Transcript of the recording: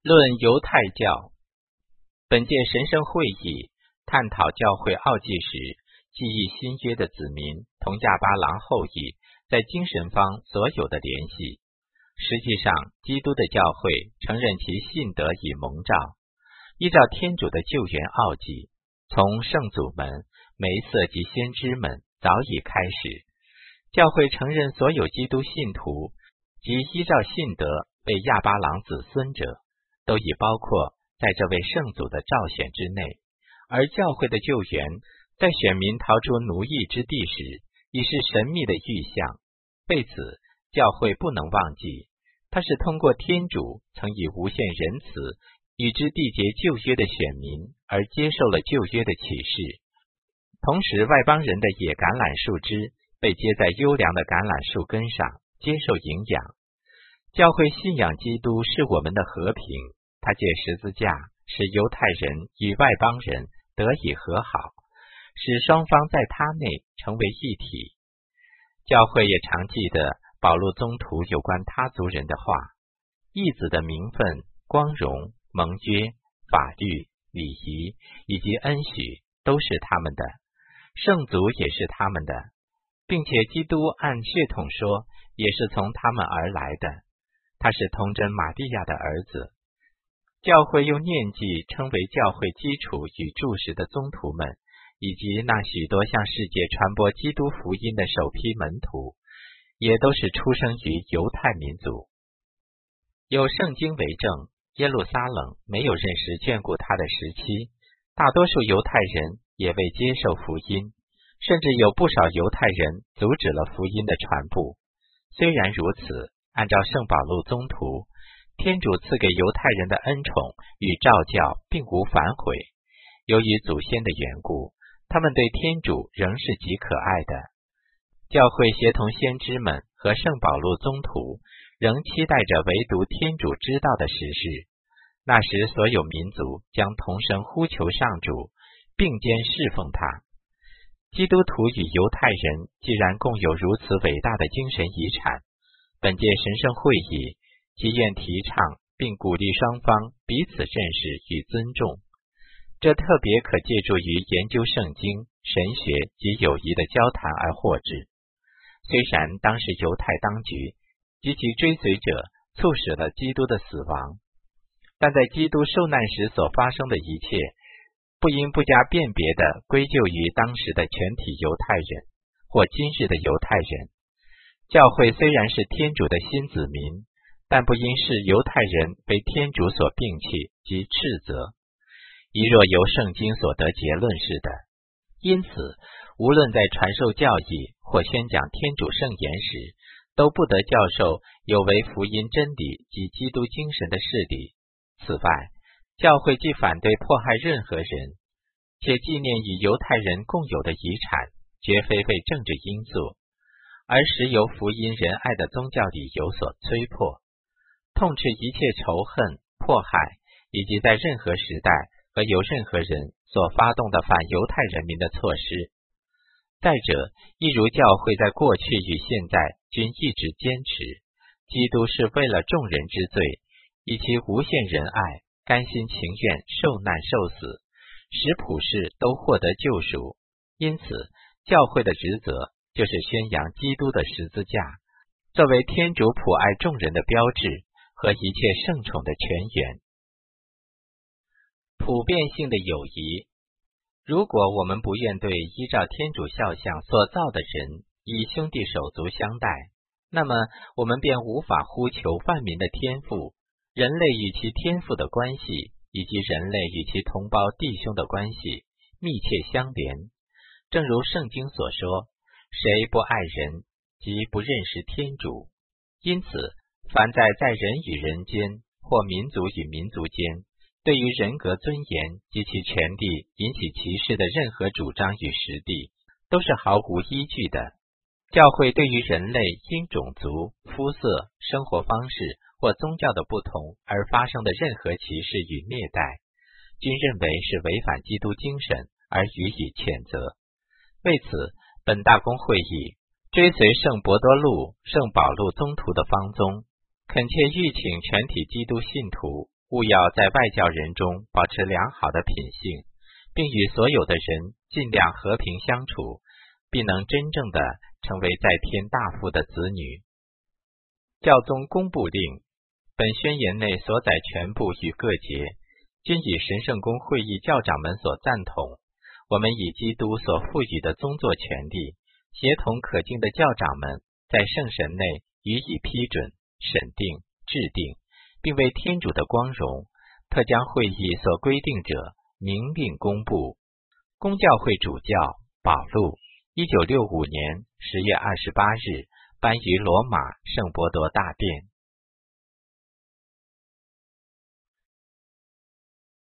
论犹太教。本届神圣会议探讨教会奥迹时记忆新约的子民同亚巴郎后裔在精神方所有的联系。实际上，基督的教会承认其信德已蒙召，依照天主的救援奥迹，从圣祖们、梅瑟及先知们早已开始。教会承认所有基督信徒及依照信德为亚巴郎子孙者，都已包括在这位圣祖的召选之内。而教会的救援在选民逃出奴役之地时，已是神秘的预象。为此，教会不能忘记，它是通过天主曾以无限仁慈与之缔结旧约的选民而接受了旧约的启示。同时，外邦人的野橄榄树枝被接在优良的橄榄树根上，接受营养。教会信仰基督是我们的和平，他借十字架使犹太人与外邦人得以和好，使双方在他内成为一体。教会也常记得保禄宗徒有关他族人的话，义子的名分、光荣、盟约、法律、礼仪以及恩许都是他们的，圣族也是他们的，并且基督按血统说也是从他们而来的，他是童贞玛利亚的儿子。教会又念记称为教会基础与柱石的宗徒们，以及那许多向世界传播基督福音的首批门徒，也都是出生于犹太民族。有圣经为证，耶路撒冷没有认识眷顾他的时期，大多数犹太人也未接受福音，甚至有不少犹太人阻止了福音的传播。虽然如此，按照圣保禄宗徒，天主赐给犹太人的恩宠与召教并无反悔。由于祖先的缘故，他们对天主仍是极可爱的。教会协同先知们和圣保禄宗徒，仍期待着唯独天主知道的时事。那时所有民族将同声呼求上主，并肩侍奉他。基督徒与犹太人既然共有如此伟大的精神遗产，本届神圣会议祈愿提倡并鼓励双方彼此认识与尊重。这特别可借助于研究圣经、神学及友谊的交谈而获致。虽然当时犹太当局及其追随者促使了基督的死亡，但在基督受难时所发生的一切，不应不加辨别地归咎于当时的全体犹太人或今日的犹太人。教会虽然是天主的新子民，但不应视犹太人为天主所摒弃及斥责，宜若由圣经所得结论似的。因此，无论在传授教义或宣讲天主圣言时，都不得教授有违福音真理及基督精神的事理。此外，教会既反对迫害任何人，且纪念与犹太人共有的遗产，绝非为政治因素，而实由福音仁爱的宗教理由所催迫，痛斥一切仇恨、迫害，以及在任何时代和由任何人所发动的反犹太人民的措施。再者，一如教会在过去与现在均一直坚持，基督是为了众人之罪，以其无限仁爱，甘心情愿受难受死，使普世都获得救赎。因此，教会的职责就是宣扬基督的十字架，作为天主普爱众人的标志和一切圣宠的泉源。普遍性的友谊。如果我们不愿对依照天主肖像所造的人以兄弟手足相待，那么我们便无法呼求万民的天父，人类与其天父的关系，以及人类与其同胞弟兄的关系密切相连。正如圣经所说，谁不爱人，即不认识天主。因此，凡在人与人间，或民族与民族间，对于人格尊严及其权利引起歧视的任何主张与实地，都是毫无依据的。教会对于人类因种族、肤色、生活方式或宗教的不同而发生的任何歧视与虐待，均认为是违反基督精神而予以谴责。为此，本大公会议追随圣伯多禄、圣保禄宗徒的方宗，恳切吁请全体基督信徒务要在外教人中保持良好的品性，并与所有的人尽量和平相处，必能真正的成为在天大父的子女。教宗公布令，本宣言内所载全部与各节，均以神圣公会议教长们所赞同。我们以基督所赋予的宗座权力，协同可敬的教长们在圣神内予以批准、审定、制定，并为天主的光荣，特将会议所规定者明令公布。公教会主教保禄1965年10月28日颁于罗马圣伯多大殿。